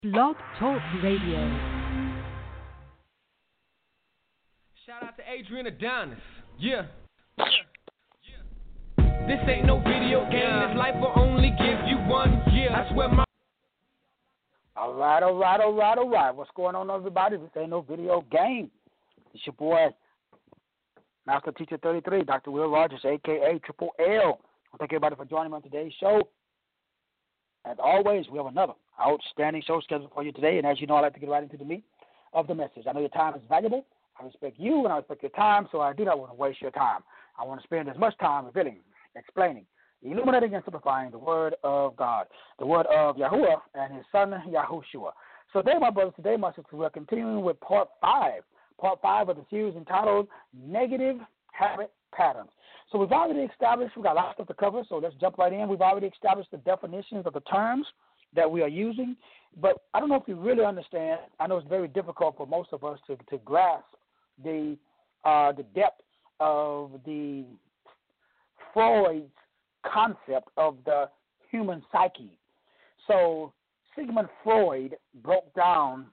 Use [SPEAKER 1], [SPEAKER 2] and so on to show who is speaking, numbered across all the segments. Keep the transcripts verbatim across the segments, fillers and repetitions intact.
[SPEAKER 1] Blog Talk Radio.
[SPEAKER 2] Shout out to Adrian Adonis. Yeah. Yeah. Yeah. This ain't no video game. This life will only give you one year. That's where my.
[SPEAKER 3] All right, all right, all right, all right. What's going on, everybody? This ain't no video game. It's your boy, Master Teacher thirty-three, Doctor Will Rogers, a k a. Triple L. I thank everybody for joining me on today's show. As always, we have another outstanding show scheduled for you today. And as you know, I like to get right into the meat of the message. I know your time is valuable. I respect you and I respect your time, so I do not want to waste your time. I want to spend as much time revealing, explaining, illuminating, and simplifying the Word of God, the Word of Yahuwah and His Son, Yahushua. So today, my brothers, today, my sisters, we're continuing with part five, part five of the series entitled Negative Habit Patterns. So we've already established, we've got a lot of stuff to cover, so let's jump right in. We've already established the definitions of the terms that we are using, but I don't know if you really understand. I know it's very difficult for most of us to, to grasp the uh, the depth of the Freud's concept of the human psyche. So Sigmund Freud broke down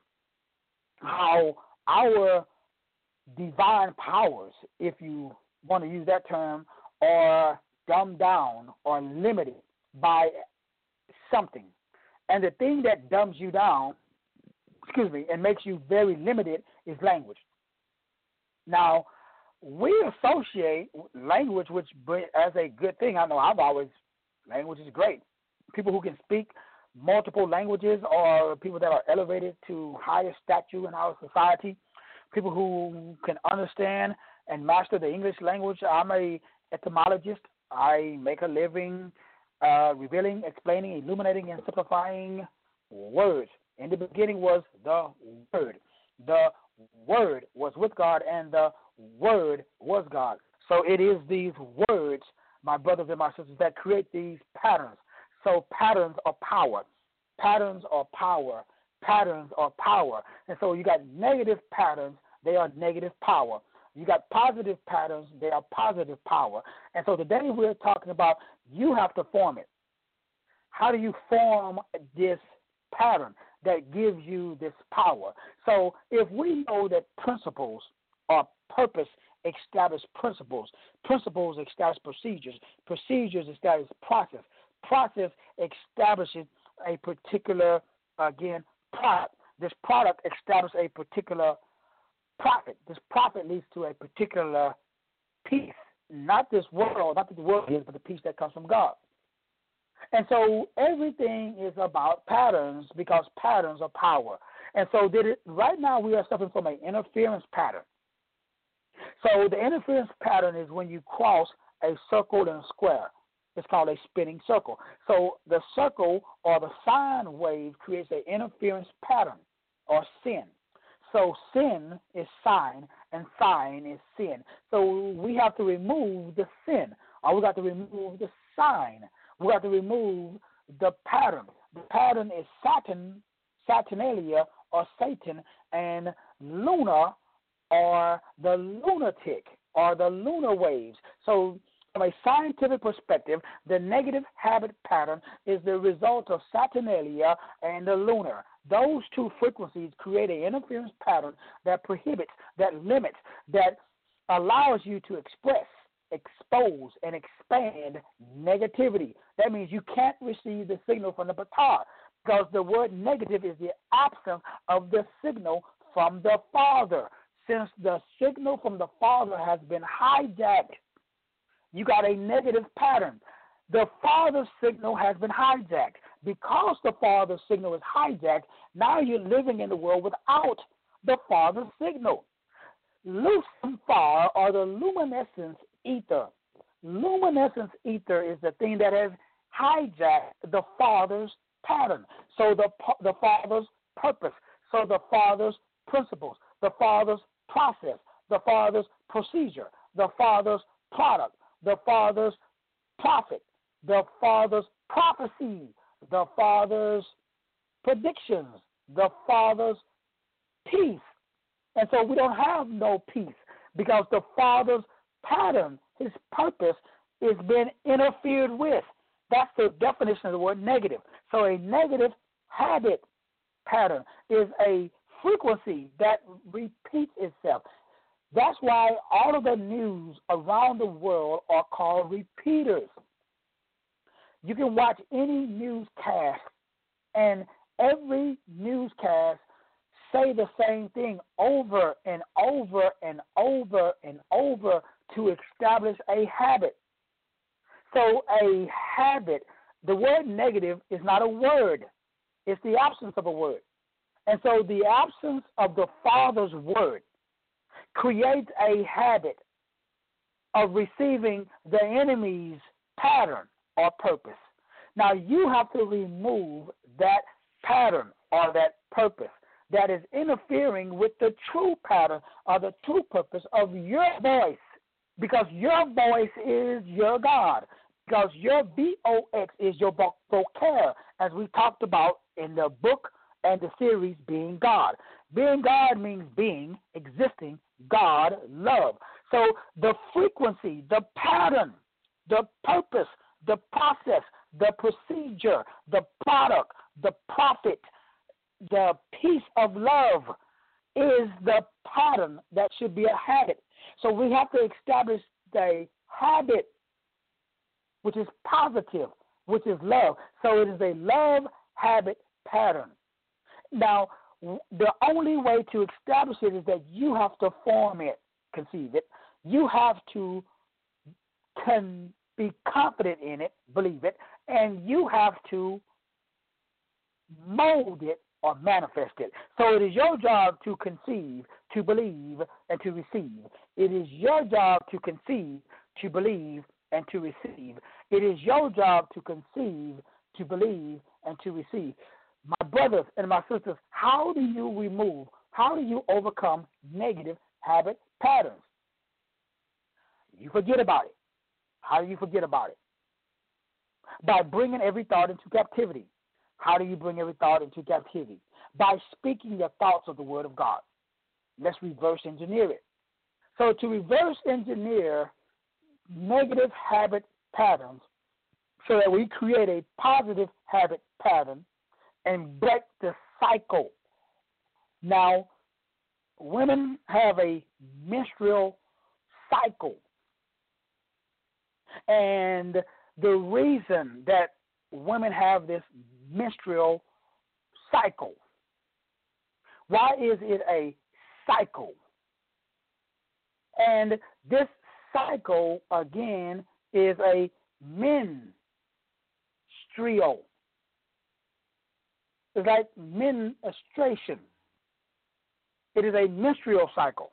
[SPEAKER 3] how our divine powers, if you want to use that term, are dumbed down or limited by something. And the thing that dumbs you down, excuse me, and makes you very limited is language. Now, we associate language which as a good thing. I know I've always, language is great. People who can speak multiple languages are people that are elevated to higher stature in our society. People who can understand and master the English language. I'm a etymologist. I make a living uh, revealing, explaining, illuminating, and simplifying words. In the beginning was the Word. The Word was with God, and the Word was God. So it is these words, my brothers and my sisters, that create these patterns. So patterns are power. Patterns are power. Patterns are power. And so you got negative patterns, they are negative power. You got positive patterns, they are positive power. And so today we're talking about you have to form it. How do you form this pattern that gives you this power? So if we know that principles are purpose established principles, principles establish procedures, procedures establish process, process establishes a particular, again, product. This product establishes a particular profit. This profit leads to a particular peace, not this world, not that the world is, but the peace that comes from God. And so everything is about patterns because patterns are power. And so did it, right now we are suffering from an interference pattern. So the interference pattern is when you cross a circle and a square. It's called a spinning circle. So the circle or the sine wave creates an interference pattern or sin. So sin is sine, and sine is sin. So we have to remove the sin, or we got to remove the sine. We got to remove the pattern. The pattern is Saturn, Saturnalia, or Satan, and lunar, or the lunatic, or the lunar waves. So from a scientific perspective, the negative habit pattern is the result of Saturnalia and the lunar. Those two frequencies create an interference pattern that prohibits, that limits, that allows you to express, expose, and expand negativity. That means you can't receive the signal from the Batar because the word negative is the absence of the signal from the Father. Since the signal from the Father has been hijacked, you got a negative pattern. The Father's signal has been hijacked. Because the Father's signal is hijacked, now you're living in the world without the Father's signal. Lucifer, or the luminescence ether. Luminescence ether is the thing that has hijacked the Father's pattern. So the, the Father's purpose. So the Father's principles. The Father's process. The Father's procedure. The Father's product. The Father's prophet. The Father's prophecy. The Father's predictions, the Father's peace. And so we don't have no peace because the Father's pattern, his purpose, is being interfered with. That's the definition of the word negative. So a negative habit pattern is a frequency that repeats itself. That's why all of the news around the world are called repeaters. You can watch any newscast, and every newscast say the same thing over and over and over and over to establish a habit. So a habit, the word negative is not a word. It's the absence of a word. And so the absence of the Father's word creates a habit of receiving the enemy's pattern or purpose. Now you have to remove that pattern or that purpose that is interfering with the true pattern or the true purpose of your voice, because your voice is your God, because your V O X is your vocare, as we talked about in the book and the series Being God. Being God means being, existing, God, love. So the frequency, the pattern, the purpose, the process, the procedure, the product, the profit, the piece of love is the pattern that should be a habit. So we have to establish the habit, which is positive, which is love. So it is a love habit pattern. Now, the only way to establish it is that you have to form it, conceive it. You have to can be confident in it, believe it, and you have to mold it or manifest it. So it is your job to conceive, to believe, and to receive. It is your job to conceive, to believe, and to receive. It is your job to conceive, to believe, and to receive. My brothers and my sisters, how do you remove, how do you overcome negative habit patterns? You forget about it. How do you forget about it? By bringing every thought into captivity. How do you bring every thought into captivity? By speaking the thoughts of the Word of God. Let's reverse engineer it. So to reverse engineer negative habit patterns so that we create a positive habit pattern and break the cycle. Now, women have a menstrual cycle. And the reason that women have this menstrual cycle, why is it a cycle? And this cycle, again, is a menstrual. It's like menstruation. It is a menstrual cycle.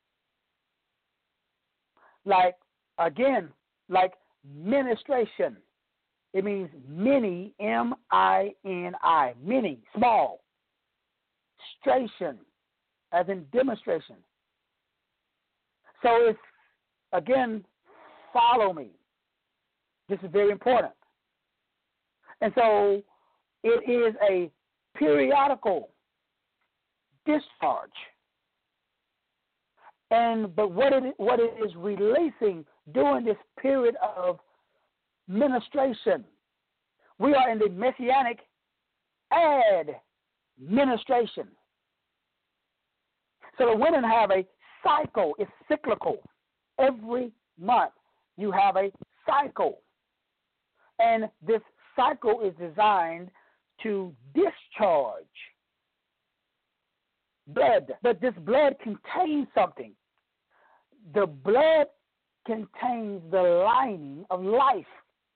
[SPEAKER 3] Like, again, like ministration. It means many, M I N I, many, small. Stration, as in demonstration. So it's, again, follow me. This is very important. And so it is a periodical discharge. And but what it what it is releasing during this period of ministration, we are in the messianic administration. So the women have a cycle. It's cyclical. Every month you have a cycle. And this cycle is designed to discharge blood. But this blood contains something. The blood contains the lining of life.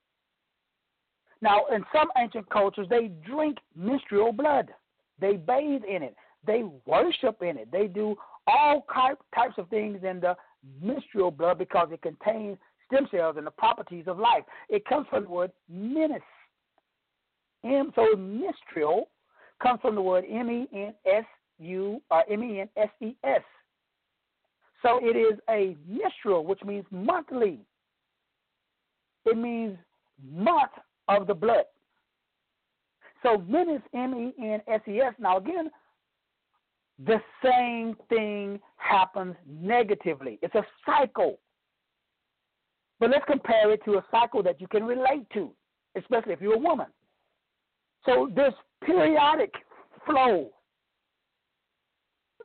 [SPEAKER 3] Now, in some ancient cultures, they drink menstrual blood. They bathe in it. They worship in it. They do all types of things in the menstrual blood because it contains stem cells and the properties of life. It comes from the word menis. M, so menstrual comes from the word M E N S U or M E N S E S. So it is a menstrual, which means monthly. It means month of the blood. So menis, M E N S E S. Now again, the same thing happens negatively. It's a cycle. But let's compare it to a cycle that you can relate to, especially if you're a woman. So this periodic flow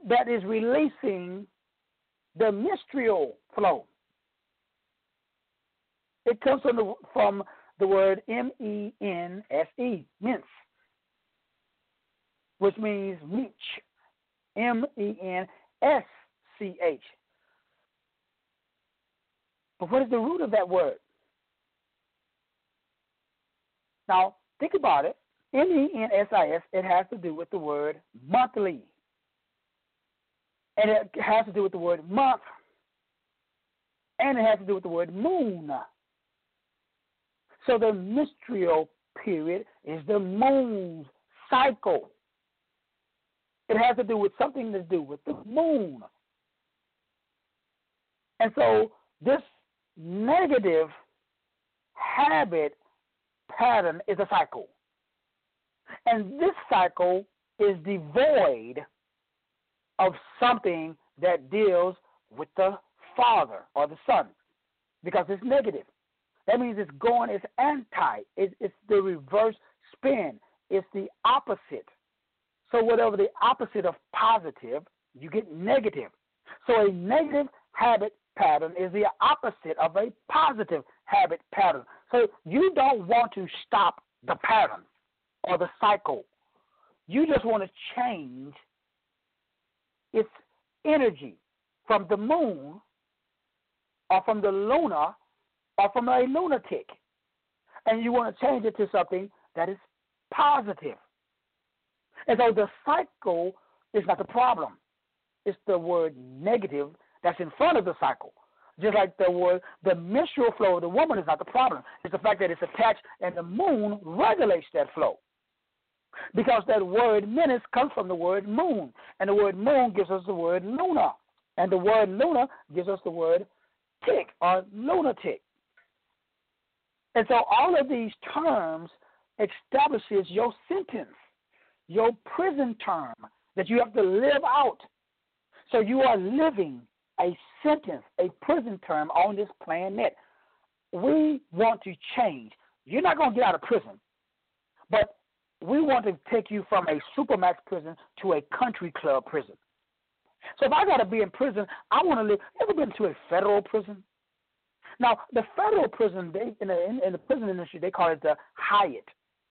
[SPEAKER 3] that is releasing the menstrual flow. It comes from the, from the word M E N S E, mince, which means meech, M E N S C H. But what is the root of that word? Now, think about it. M E N S I S, it has to do with the word monthly. And it has to do with the word month. And it has to do with the word moon. So the menstrual period is the moon's cycle. It has to do with something to do with the moon. And so this negative habit pattern is a cycle. And this cycle is devoid of something that deals with the Father or the Son, because it's negative. That means it's going, it's anti, it's, it's the reverse spin, it's the opposite. So whatever the opposite of positive, you get negative. So a negative habit pattern is the opposite of a positive habit pattern. So you don't want to stop the pattern or the cycle. You just want to change its energy from the moon or from the lunar or from a lunatic. And you want to change it to something that is positive. And so the cycle is not the problem. It's the word negative that's in front of the cycle. Just like the word, the menstrual flow of the woman is not the problem. It's the fact that it's attached and the moon regulates that flow. Because that word menace comes from the word moon. And the word moon gives us the word lunar. And the word lunar gives us the word tick or lunatic. And so all of these terms establishes your sentence, your prison term that you have to live out. So you are living a sentence, a prison term on this planet. We want to change. You're not going to get out of prison, but we want to take you from a supermax prison to a country club prison. So if I got to be in prison, I want to live. You ever been to a federal prison? Now, the federal prison, they, in, the, in, in the prison industry, they call it the Hyatt.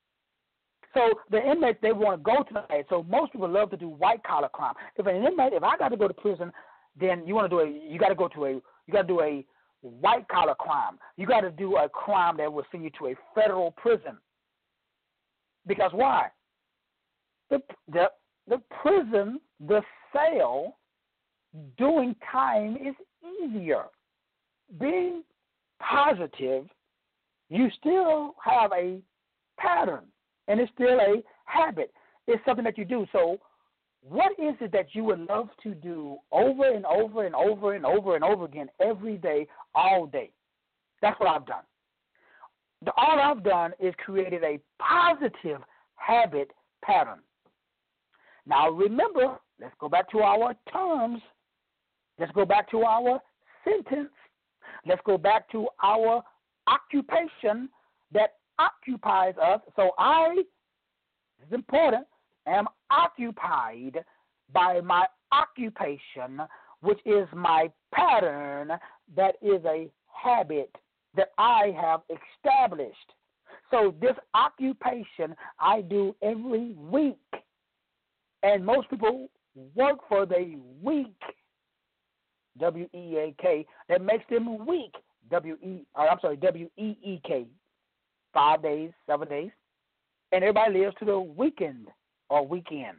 [SPEAKER 3] So the inmates, they want to go to the Hyatt. So most people love to do white-collar crime. If an inmate, if I got to go to prison, then you want to do a, you got to go to a, you got to do a white-collar crime. You got to do a crime that will send you to a federal prison. Because why? The the the prison, the cell, doing time is easier. Being positive, you still have a pattern, and it's still a habit. It's something that you do. So what is it that you would love to do over and over and over and over and over again every day, all day? That's what I've done. The, all I've done is created a positive habit pattern. Now remember, let's go back to our terms. Let's go back to our sentence. Let's go back to our occupation that occupies us. So I, this is important, am occupied by my occupation, which is my pattern that is a habit that I have established. So this occupation I do every week. And most people work for the week, W E A K, that makes them weak, W E, or I'm sorry, W E E K, five days, seven days. And everybody lives to the weekend or weekend.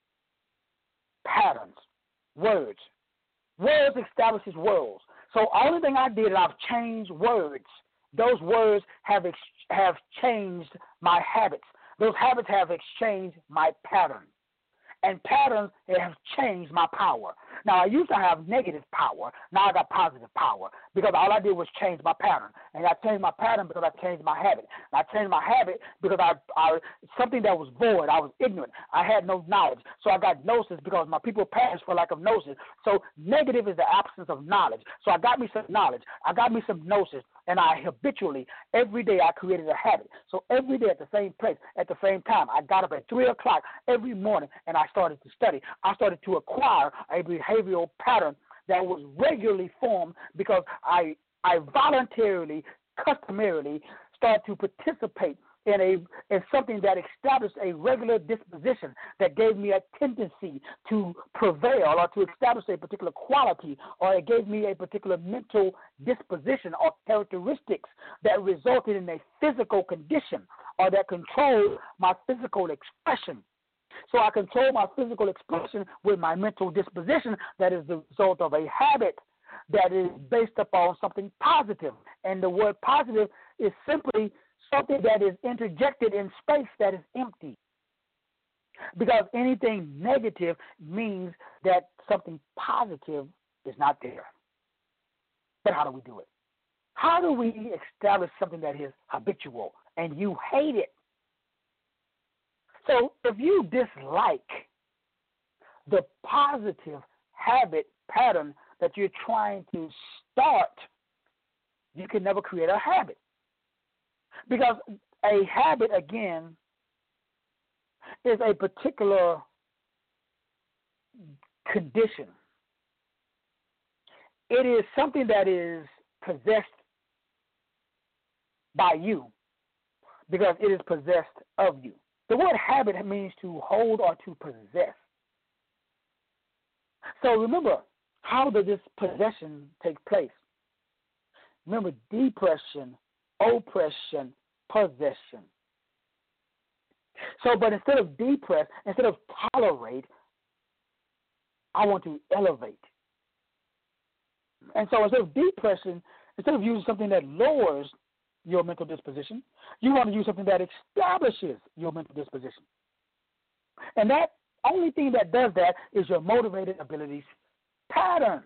[SPEAKER 3] Patterns, words. Words establishes worlds. So only thing I did is I've changed words. Those words have ex- have changed my habits. Those habits have exchanged my patterns. And patterns have changed my power. Now, I used to have negative power. Now I got positive power because all I did was change my pattern. And I changed my pattern because I changed my habit. And I changed my habit because I, I something that was void. I was ignorant. I had no knowledge. So I got gnosis because my people perished for lack of gnosis. So negative is the absence of knowledge. So I got me some knowledge. I got me some gnosis. And I habitually, every day I created a habit. So every day at the same place, at the same time, I got up at three o'clock every morning and I started to study. I started to acquire a behavioral pattern that was regularly formed because I I voluntarily, customarily started to participate in a in something that established a regular disposition that gave me a tendency to prevail or to establish a particular quality, or it gave me a particular mental disposition or characteristics that resulted in a physical condition or that controlled my physical expression. So I control my physical expression with my mental disposition that is the result of a habit that is based upon something positive. And the word positive is simply something that is interjected in space that is empty. Because anything negative means that something positive is not there. But how do we do it? How do we establish something that is habitual and you hate it? So if you dislike the positive habit pattern that you're trying to start, you can never create a habit. Because a habit, again, is a particular condition. It is something that is possessed by you because it is possessed of you. The word habit means to hold or to possess. So remember, how does this possession take place? Remember, depression, oppression, possession. So, but instead of depress, instead of tolerate, I want to elevate. And so instead of depression, instead of using something that lowers your mental disposition, you want to use something that establishes your mental disposition. And that only thing that does that is your motivated abilities pattern.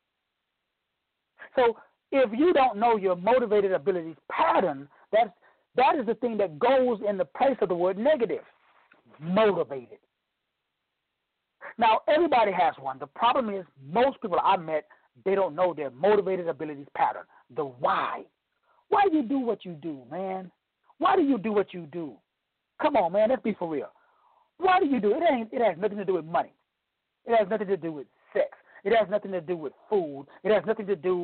[SPEAKER 3] So if you don't know your motivated abilities pattern, that's, that is the thing that goes in the place of the word negative, motivated. Now, everybody has one. The problem is most people I met, they don't know their motivated abilities pattern, the why. Why do you do what you do, man? Why do you do what you do? Come on, man, let's be for real. Why do you do it? It, ain't, it has nothing to do with money. It has nothing to do with sex. It has nothing to do with food. It has nothing to do.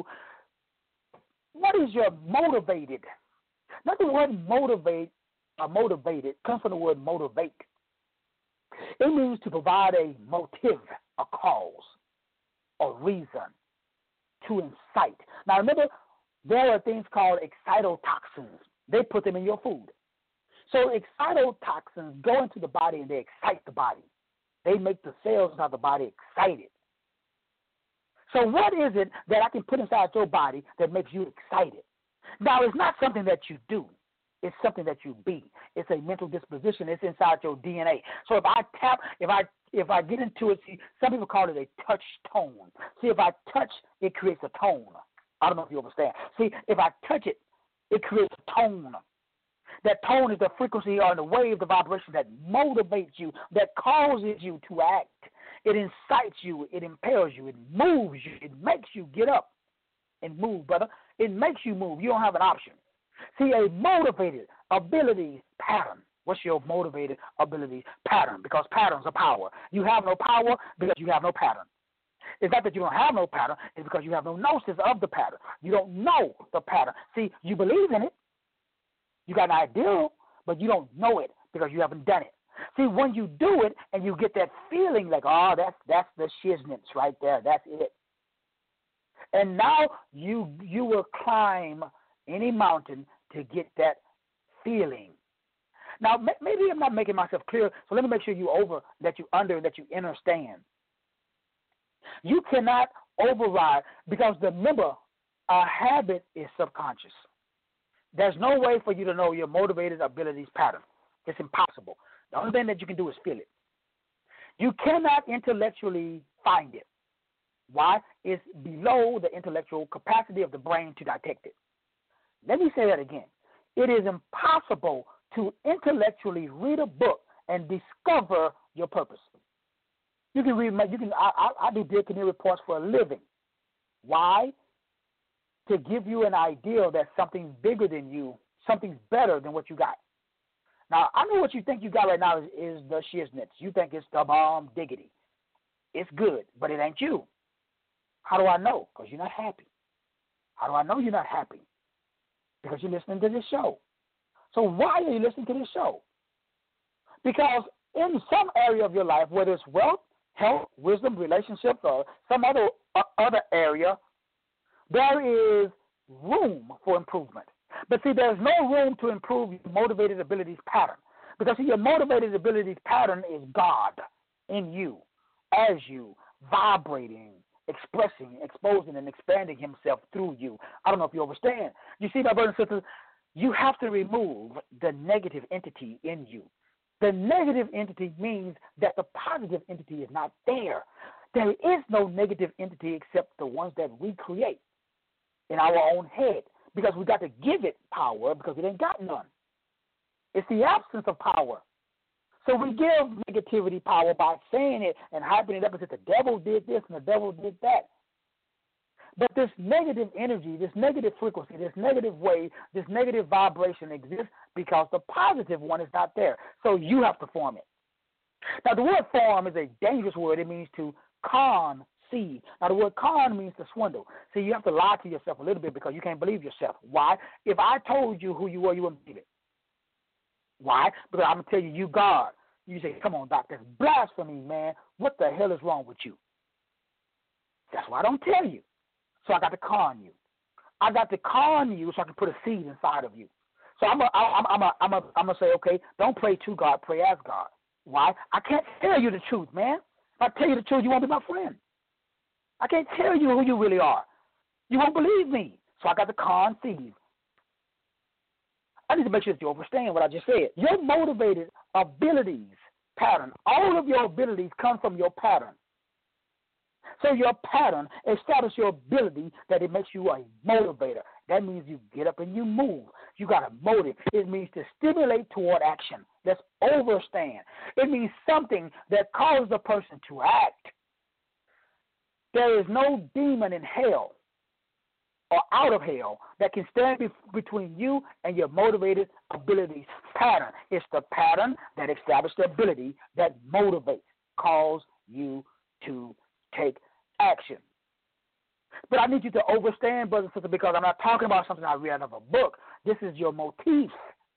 [SPEAKER 3] What is your motivated? Not the word motivate or motivated comes from the word motivate. It means to provide a motive, a cause, a reason, to incite. Now remember, there are things called excitotoxins. They put them in your food. So excitotoxins go into the body and they excite the body. They make the cells inside the body excited. So what is it that I can put inside your body that makes you excited? Now, it's not something that you do. It's something that you be. It's a mental disposition. It's inside your D N A. So if I tap, if I if I get into it, see, some people call it a touch tone. See, if I touch, it creates a tone. I don't know if you understand. See, if I touch it, it creates a tone. That tone is the frequency or the wave, the vibration that motivates you, that causes you to act. It incites you. It impels you. It moves you. It makes you get up and move, brother. It makes you move. You don't have an option. See, a motivated ability pattern. What's your motivated ability pattern? Because patterns are power. You have no power because you have no pattern. It's not that you don't have no pattern. It's because you have no gnosis of the pattern. You don't know the pattern. See, you believe in it. You got an ideal, but you don't know it because you haven't done it. See, when you do it and you get that feeling like, oh, that's that's the shiznits right there. That's it. And now you you will climb any mountain to get that feeling. Now, maybe I'm not making myself clear, so let me make sure you over, that you under, that you understand. You cannot override, because remember, a habit is subconscious. There's no way for you to know your motivated abilities pattern. It's impossible. The only thing that you can do is feel it. You cannot intellectually find it. Why? It's below the intellectual capacity of the brain to detect it. Let me say that again. It is impossible to intellectually read a book and discover your purpose. You can read. You can. I, I, I do Dear Canary reports for a living. Why? to give you an idea that something's bigger than you, something's better than what you got. Now, I know what you think you got right now is, is the shiznits. You think it's the bomb diggity. It's good, but it ain't you. How do I know? Because you're not happy. How do I know you're not happy? Because you're listening to this show. So why are you listening to this show? Because in some area of your life, whether it's wealth, health, wisdom, relationships, or some other uh, other area, there is room for improvement. But see, there's no room to improve your motivated abilities pattern. Because see, your motivated abilities pattern is God in you, as you, vibrating, expressing, exposing, and expanding himself through you. I don't know if you understand. You see, my brothers and sisters, you have to remove the negative entity in you. The negative entity means that the positive entity is not there. There is no negative entity except the ones that we create in our own head, because we got to give it power because it ain't got none. It's the absence of power. So we give negativity power by saying it and hyping it up and saying the devil did this and the devil did that. But this negative energy, this negative frequency, this negative wave, this negative vibration exists because the positive one is not there. So you have to form it. Now, the word form is a dangerous word. It means to conceive. Now, the word con means to swindle. So you have to lie to yourself a little bit because you can't believe yourself. Why? If I told you who you were, you wouldn't believe it. Why? Because I'm going to tell you, you God. You say, come on, Doc, that's blasphemy, man. What the hell is wrong with you? That's why I don't tell you. So I got to con you. I got to con you so I can put a seed inside of you. So I'm a, I'm I'm a, I'm a, I'm gonna say, okay, don't pray to God, pray as God. Why? I can't tell you the truth, man. If I tell you the truth, you won't be my friend. I can't tell you who you really are. You won't believe me. So I got to conceive. I need to make sure that you understand what I just said. Your motivated abilities pattern, all of your abilities come from your pattern. So your pattern establishes your ability that it makes you a motivator. That means you get up and you move. You got a motive. It means to stimulate toward action. Let's overstand. It means something that causes a person to act. There is no demon in hell or out of hell that can stand be- between you and your motivated abilities pattern. It's the pattern that establishes the ability that motivates, calls you to take action. But I need you to understand, brothers and sisters, because I'm not talking about something I read out of a book. This is your motif.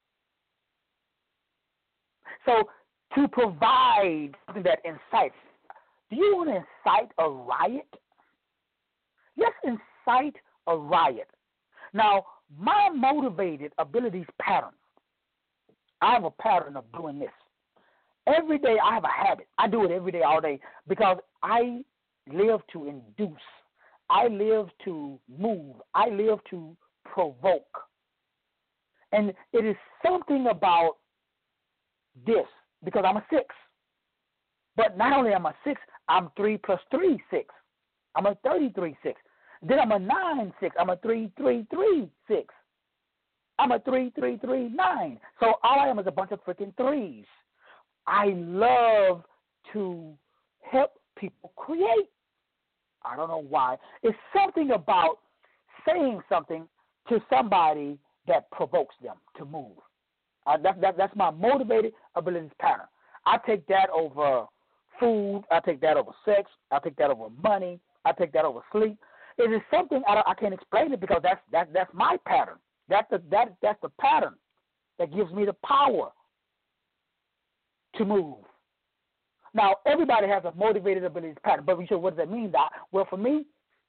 [SPEAKER 3] So to provide something that incites, do you want to incite a riot? Let's incite a riot. Now, my motivated abilities pattern, I have a pattern of doing this. Every day I have a habit. I do it every day, all day, because I live to induce. I live to move. I live to provoke. And it is something about this, because I'm a six. But not only am I six, I'm three plus three, six. I'm a thirty-three, six. Then I'm a nine, six. I'm a three, three, three, six. I'm a three, three, three, nine. So all I am is a bunch of freaking threes. I love to help people create. I don't know why. It's something about saying something to somebody that provokes them to move. Uh, that, that, that's my motivated abilities pattern. I take that over food. I take that over sex. I take that over money. I take that over sleep. It is something I, I can't explain it because that's that, that's my pattern. That's the that that's the pattern that gives me the power to move. Now, everybody has a motivated abilities pattern, but we said, what does that mean, Doc? Well, for me,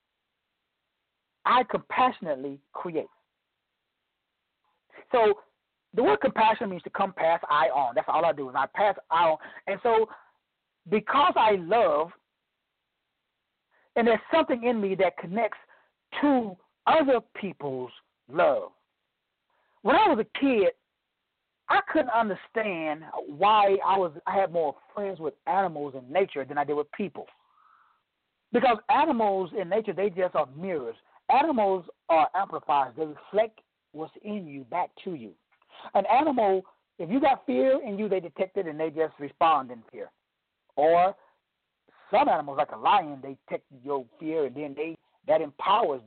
[SPEAKER 3] I compassionately create. So the word compassion means to come pass I on. That's all I do is I pass I on. And so because I love, and there's something in me that connects to other people's love. When I was a kid, I couldn't understand why I was I had more friends with animals in nature than I did with people. Because animals in nature, they just are mirrors. Animals are amplifiers. They reflect what's in you back to you. An animal, if you got fear in you, they detect it and they just respond in fear. Or some animals, like a lion, they detect your fear and then they that empowers them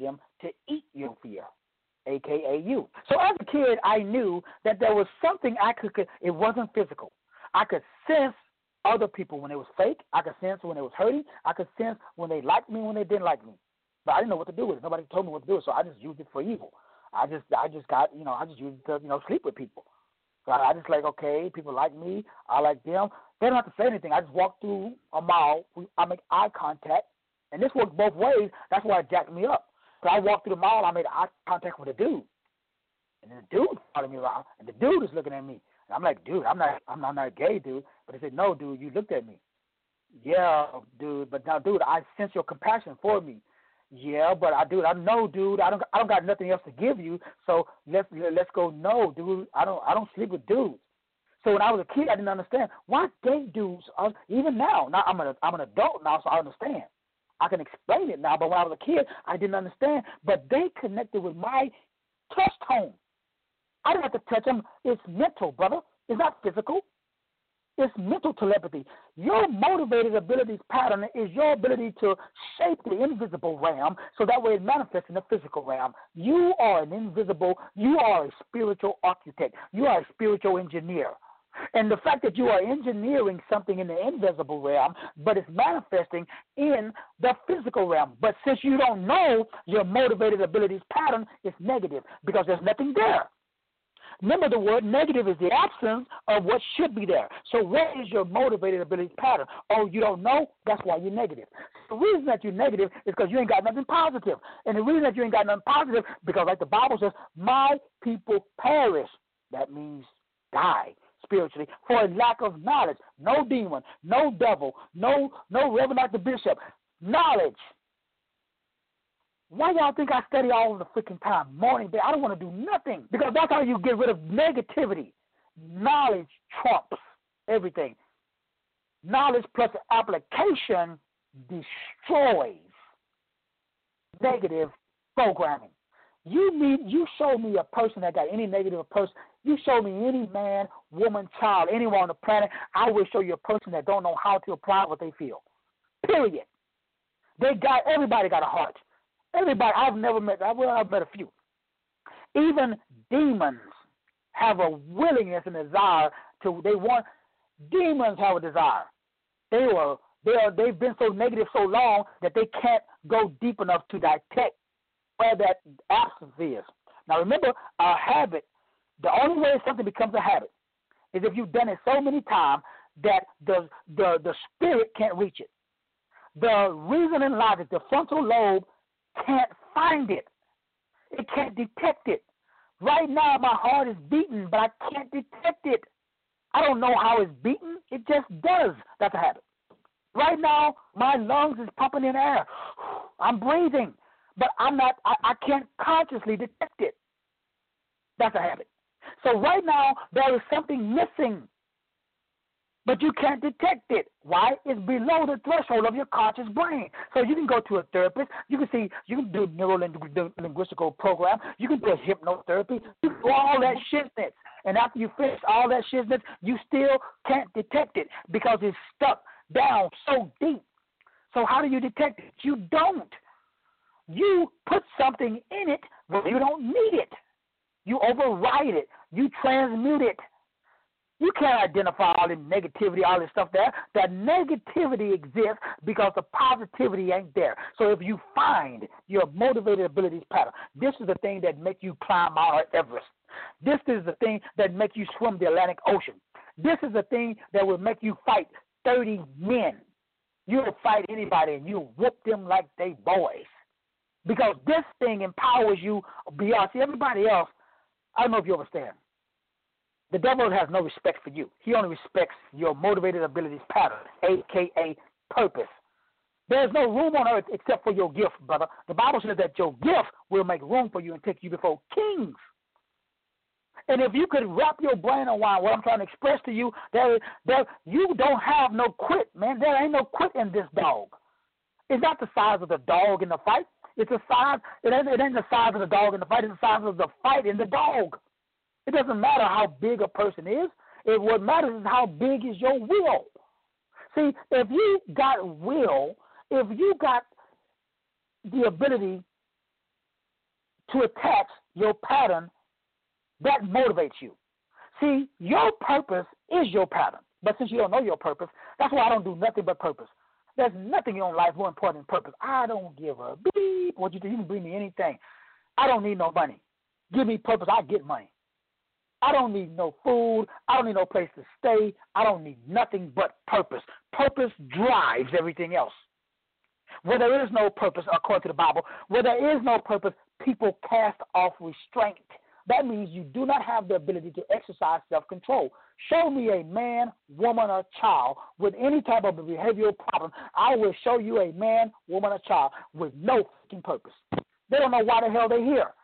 [SPEAKER 3] to eat your fear, a k a you. So as a kid, I knew that there was something I could, it wasn't physical. I could sense other people when it was fake. I could sense when it was hurting. I could sense when they liked me, when they didn't like me. But I didn't know what to do with it. Nobody told me what to do with it, so I just used it for evil. I just, I just got, you know, I just used it to, you know, sleep with people. So I just like, okay, people like me, I like them. They don't have to say anything. I just walk through a mall. I make eye contact, and this works both ways. That's why it jacked me up. So I walked through the mall. I made eye contact with a dude, and then the dude followed me around, and the dude is looking at me. And I'm like, dude, I'm not, I'm not, I'm not a gay dude. But he said, no, dude, you looked at me. Yeah, dude, but now, dude, I sense your compassion for me. Yeah, but I, dude, I know, dude, I don't, I don't got nothing else to give you. So let's, let's go. No, dude, I don't, I don't sleep with dudes. So when I was a kid, I didn't understand why gay dudes are, even now. Now I'm an, I'm an adult now, so I understand. I can explain it now. But when I was a kid, I didn't understand. But they connected with my touch tone. I didn't have to touch them. It's mental, brother. It's not physical. It's mental telepathy. Your motivated abilities pattern is your ability to shape the invisible realm so that way it manifests in the physical realm. You are an invisible, you are a spiritual architect. You are a spiritual engineer. And the fact that you are engineering something in the invisible realm, but it's manifesting in the physical realm. But since you don't know your motivated abilities pattern, it's negative because there's nothing there. Remember, the word negative is the absence of what should be there. So what is your motivated abilities pattern? Oh, you don't know? That's why you're negative. The reason that you're negative is because you ain't got nothing positive. And the reason that you ain't got nothing positive because, like the Bible says, my people perish. That means die spiritually for a lack of knowledge. No demon, no devil, no, no Reverend Doctor Bishop. Knowledge. Why y'all think I study all the freaking time, morning, day? I don't want to do nothing because that's how you get rid of negativity. Knowledge trumps everything. Knowledge plus application destroys negative programming. You need, you show me a person that got any negative person. You show me any man, woman, child, anyone on the planet, I will show you a person that don't know how to apply what they feel. Period. They got, everybody got a heart. Everybody, I've never met, well, I've met a few. Even demons have a willingness and desire to, they want, demons have a desire. They were, they are, they've been so negative so long that they can't go deep enough to detect where that absence is. Now remember, a habit, the only way something becomes a habit is if you've done it so many times that the, the, the spirit can't reach it. The reason and logic, the frontal lobe, can't find it. It can't detect it. Right now, my heart is beating, but I can't detect it. I don't know how it's beating. It just does. That's a habit. Right now, my lungs is pumping in air. I'm breathing, but I'm not. I, I can't consciously detect it. That's a habit. So right now, there is something missing, but you can't detect it. Why? It's below the threshold of your conscious brain. So you can go to a therapist. You can see, you can do neuro-linguistical program. You can do a hypnotherapy. You can do all that shitness. And after you finish all that shitness, you still can't detect it because it's stuck down so deep. So how do you detect it? You don't. You put something in it when you don't need it. You override it. You transmute it. You can't identify all the negativity, all this stuff there. The negativity exists because the positivity ain't there. So if you find your motivated abilities pattern, this is the thing that makes you climb Mount Everest. This is the thing that makes you swim the Atlantic Ocean. This is the thing that will make you fight thirty men. You'll fight anybody and you'll whoop them like they boys. Because this thing empowers you beyond. See, everybody else, I don't know if you understand. The devil has no respect for you. He only respects your motivated abilities pattern, a k a purpose. There's no room on earth except for your gift, brother. The Bible says that your gift will make room for you and take you before kings. And if you could wrap your brain around what I'm trying to express to you, there, there, you don't have no quit, man. There ain't no quit in this dog. It's not the size of the dog in the fight. It's the size. It ain't, it ain't the size of the dog in the fight. It's the size of the fight in the dog. It doesn't matter how big a person is. It, what matters is how big is your will. See, if you got will, if you got the ability to attach your pattern that motivates you. See, your purpose is your pattern. But since you don't know your purpose, that's why I don't do nothing but purpose. There's nothing in life more important than purpose. I don't give a beep what you do. You can bring me anything. I don't need no money. Give me purpose, I get money. I don't need no food. I don't need no place to stay. I don't need nothing but purpose. Purpose drives everything else. Where there is no purpose, according to the Bible, where there is no purpose, people cast off restraint. That means you do not have the ability to exercise self-control. Show me a man, woman, or child with any type of behavioral problem. I will show you a man, woman, or child with no fucking purpose. They don't know why the hell they're here.